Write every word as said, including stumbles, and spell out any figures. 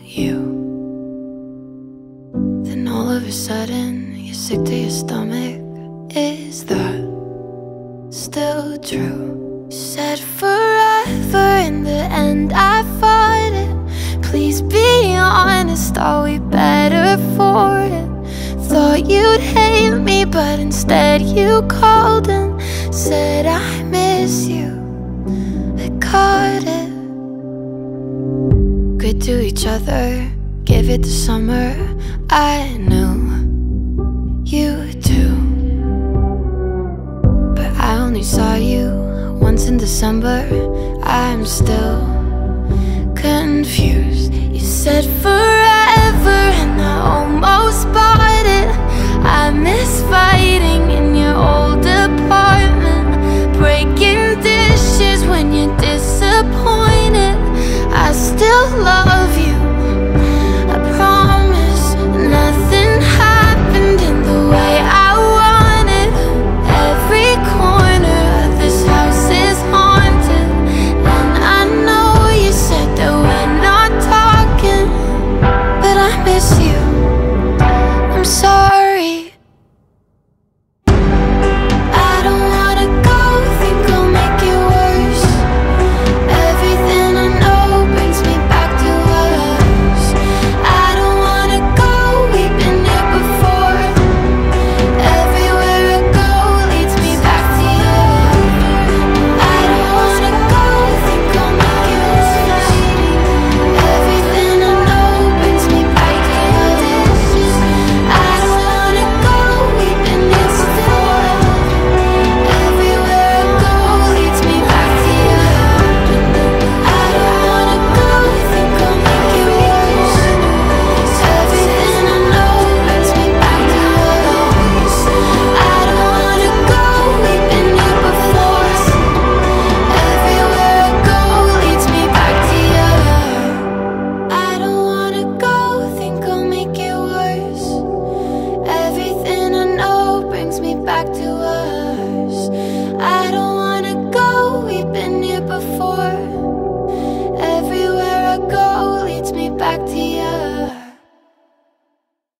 you. Then all of a sudden, you're sick to your stomach. Is that still true? You said forever, in the end I fought it. Please be honest, are we better for it? Thought you'd hate me, but instead you called and said I miss you. I caught it. Good to each other, give it to summer. I knew you too, but I only saw you once in December. I'm still confused. You said forever and I almost bought it. I miss fighting in your old apartment, breaking dishes when you're disappointed. I still love you, I promise. Nothing happened in the way I wanted. Every corner of this house is haunted, and I know you said that we're not talking, but I miss you. I'm sorry. Back to